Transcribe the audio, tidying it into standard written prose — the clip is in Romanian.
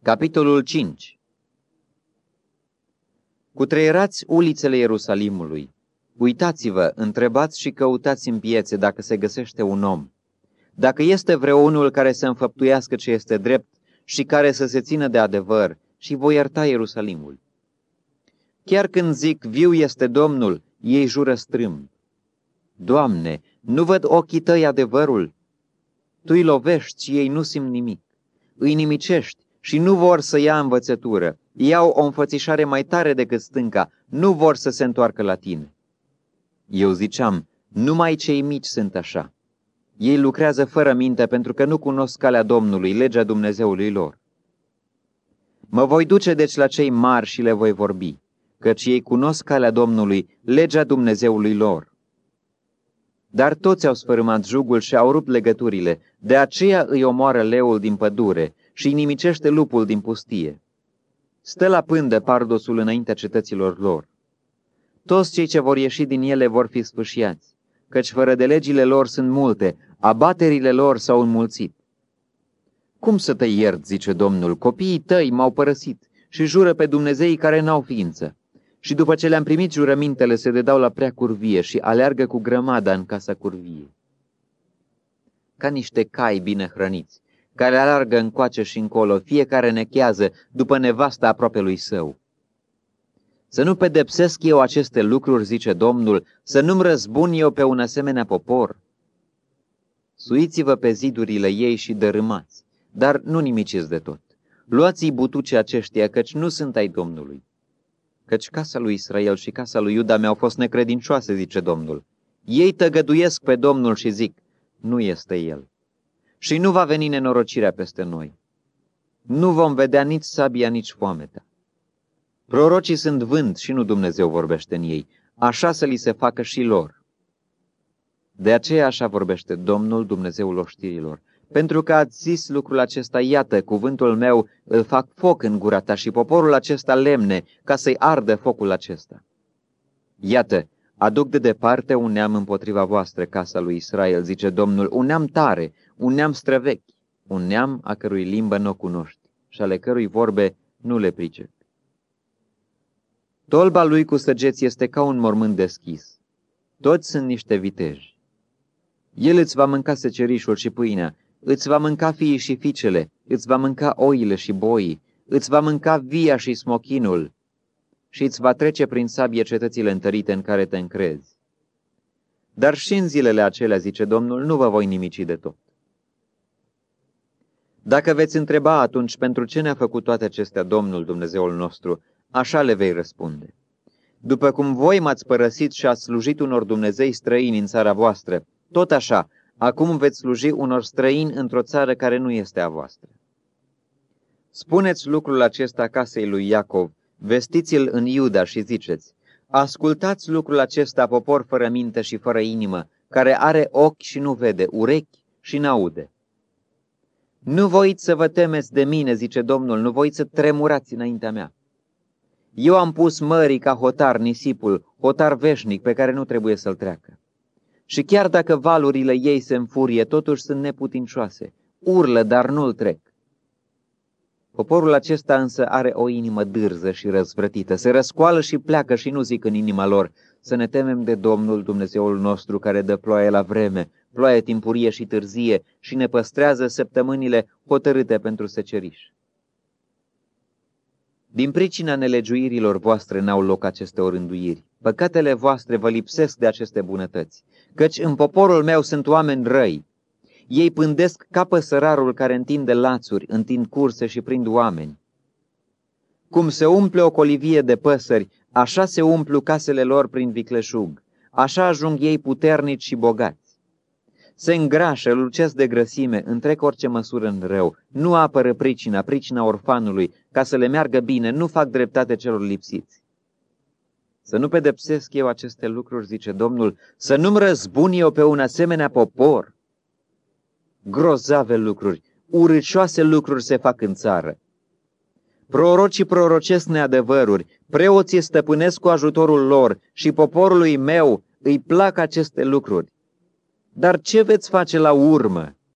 Capitolul 5. Cutreierați ulițele Ierusalimului. Uitați-vă, întrebați și căutați în piețe dacă se găsește un om. Dacă este vreunul care să înfăptuiască ce este drept și care să se țină de adevăr, și voi ierta Ierusalimul. Chiar când zic, viu este Domnul, ei jură strâmb. Doamne, nu văd ochii tăi adevărul? Tu îi lovești și ei nu simt nimic. Îi nimicești și nu vor să ia învățătură. Iau o înfățișare mai tare decât stânca, nu vor să se întoarcă la tine. Eu ziceam, numai cei mici sunt așa. Ei lucrează fără minte pentru că nu cunosc calea Domnului, legea Dumnezeului lor. Mă voi duce deci la cei mari și le voi vorbi, căci ei cunosc calea Domnului, legea Dumnezeului lor. Dar toți au sfărâmat jugul și au rupt legăturile, de aceea îi omoară leul din pădure și îi nimicește lupul din pustie. Stă la pândă pardosul înaintea cetăților lor. Toți cei ce vor ieși din ele vor fi sfâșiați, căci fără de legile lor sunt multe, abaterile lor s-au înmulțit. Cum să te iert, zice Domnul, copiii tăi m-au părăsit și jură pe Dumnezeii care n-au ființă. Și după ce le-am primit jurămintele, se dedau la prea curvie și aleargă cu grămada în casa curviei. Ca niște cai bine hrăniți, care aleargă încoace și încolo, fiecare nechează după nevasta aproapelui său. Să nu pedepsesc eu aceste lucruri, zice Domnul, să nu-mi răzbun eu pe un asemenea popor. Suiți-vă pe zidurile ei și dărâmați, dar nu nimiciți de tot. Luați-i butuce aceștia, căci nu sunt ai Domnului. Căci casa lui Israel și casa lui Iuda mi-au fost necredincioase, zice Domnul. Ei tăgăduiesc pe Domnul și zic, nu este El. Și nu va veni nenorocirea peste noi. Nu vom vedea nici sabia, nici foamea. Prorocii sunt vânt și nu Dumnezeu vorbește în ei, așa să li se facă și lor. De aceea așa vorbește Domnul, Dumnezeul oștirilor. Pentru că ați zis lucrul acesta, iată, cuvântul meu îl fac foc în gura ta și poporul acesta lemne, ca să-i ardă focul acesta. Iată, aduc de departe un neam împotriva voastră, casa lui Israel, zice Domnul, un neam tare, un neam străvechi, un neam a cărui limbă nu o cunoști și ale cărui vorbe nu le pricepi. Tolba lui cu săgeți este ca un mormânt deschis. Toți sunt niște viteji. El îți va mânca secerișul și pâinea, îți va mânca fiii și fiicele, îți va mânca oile și boii, îți va mânca via și smochinul și îți va trece prin sabie cetățile întărite în care te încrezi. Dar și în zilele acelea, zice Domnul, nu vă voi nimici de tot. Dacă veți întreba atunci pentru ce ne-a făcut toate acestea Domnul Dumnezeul nostru, așa le vei răspunde. După cum voi m-ați părăsit și ați slujit unor Dumnezei străini în țara voastră, tot așa, acum veți sluji unor străini într-o țară care nu este a voastră. Spuneți lucrul acesta casei lui Iacov, vestiți-l în Iuda și ziceți, ascultați lucrul acesta, popor fără minte și fără inimă, care are ochi și nu vede, urechi și n-aude. Nu voiți să vă temeți de mine, zice Domnul, nu voiți să tremurați înaintea mea. Eu am pus mării ca hotar nisipul, hotar veșnic pe care nu trebuie să-l treacă. Și chiar dacă valurile ei se înfurie, totuși sunt neputincioase, urlă, dar nu-l trec. Poporul acesta însă are o inimă dârză și răzvrătită, se răscoală și pleacă și nu zic în inima lor, să ne temem de Domnul Dumnezeul nostru care dă ploaie la vreme, ploaie timpurie și târzie și ne păstrează săptămânile hotărâte pentru seceriș. Din pricina nelegiuirilor voastre n-au loc aceste orânduiri. Păcatele voastre vă lipsesc de aceste bunătăți, căci în poporul meu sunt oameni răi. Ei pândesc ca păsărarul care întinde lațuri, întind curse și prind oameni. Cum se umple o colivie de păsări, așa se umplu casele lor prin vicleșug, așa ajung ei puternici și bogați. Se îngrașă, lucesc de grăsime, întrec orice măsură în rău, nu apără pricina orfanului, ca să le meargă bine, nu fac dreptate celor lipsiți. Să nu pedepsesc eu aceste lucruri, zice Domnul, să nu-mi răzbun eu pe un asemenea popor. Grozave lucruri, urâcioase lucruri se fac în țară. Prorocii prorocesc neadevăruri, preoții stăpânesc cu ajutorul lor și poporului meu îi plac aceste lucruri. Dar ce veți face la urmă?